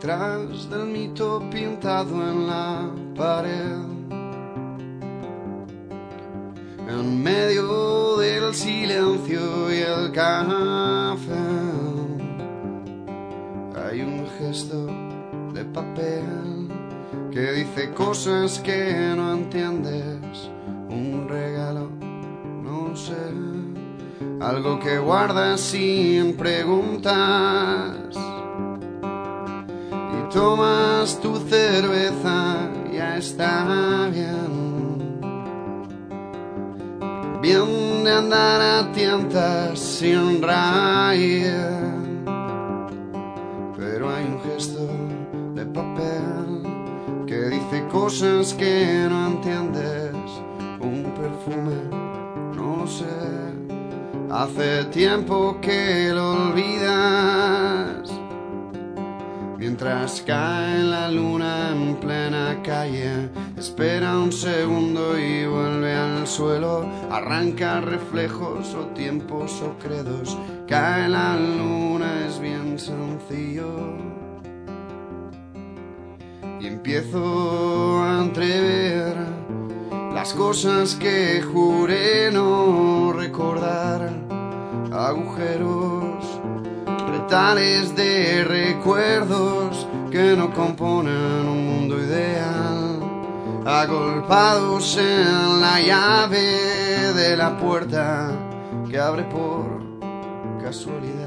detrás del mito pintado en la pared. En medio del silencio y el café hay un gesto de papel que dice cosas que no entiendes. Un regalo, no sé, algo que guardas sin preguntas. Y tomas tu cerveza, ya está bien. Bien de andar a tientas sin raíz. Pero hay un gesto de papel que dice cosas que no entiendes. Un perfume, no lo sé, hace tiempo que lo olvidas. Mientras cae la luna en plena calle, espera un segundo y vuelve al suelo. Arranca reflejos o tiempos o credos. Cae la luna, es bien sencillo. Y empiezo a entrever las cosas que juré no recordar. Agujeros, retales de recuerdos que no componen un mundo ideal, agolpados en la llave de la puerta que abre por casualidad.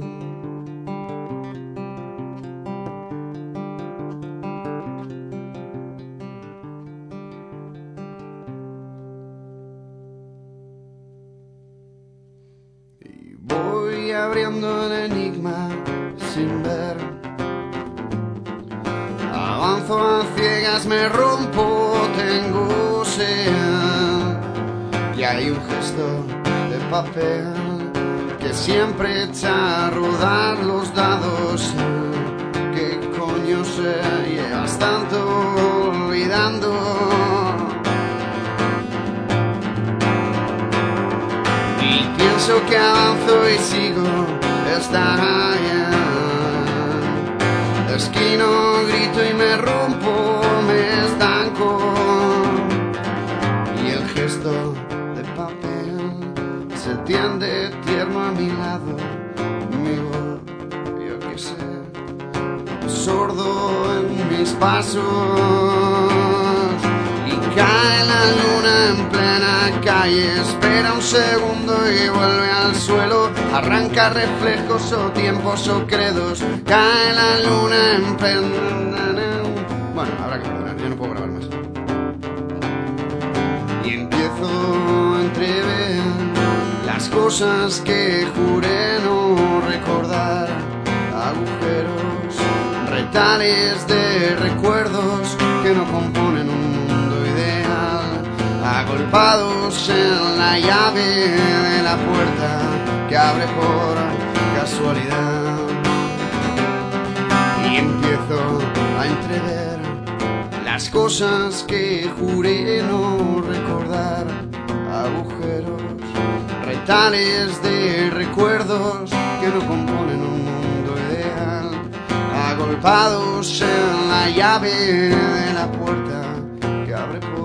Y voy abriendo el enigma sin ver. Avanzo a ciegas, me rompo, tengo sed. Y hay un gesto de papel que siempre echa a rodar los dados. ¿Qué coño sé? Llevas tanto olvidando. Y pienso que avanzo y sigo, está bien. Esquino, grito y me rompo, me estanco. Y el gesto de papel se tiende tierno a mi lado. Mi voz, yo qué sé, sordo en mis pasos. Y cae la luna en plena calle, espera un segundo y vuelve al suelo. Arranca reflejos o tiempos o credos. Cae la luna en plena... Bueno, habrá que perdonar, yo no puedo grabar más. Y empiezo a entrever las cosas que juré no recordar. Agujeros, retales de recuerdos que no componen un mundo ideal, agolpados en la llave de la puerta que abre por casualidad. Y empiezo a entrever las cosas que juré no recordar. Agujeros, retales de recuerdos que no componen un mundo ideal, agolpados en la llave de la puerta que abre por